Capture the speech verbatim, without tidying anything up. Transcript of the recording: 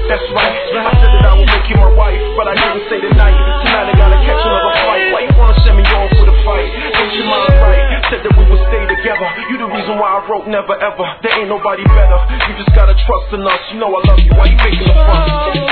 That's right, I said that I would make you my wife, but I didn't say tonight. Tonight I gotta catch another fight. Why you wanna send me off with a fight? Ain't your mind right? Said that we would stay together. You the reason why I wrote never ever. There ain't nobody better. You just gotta trust in us. You know I love you. Why you making a fuss?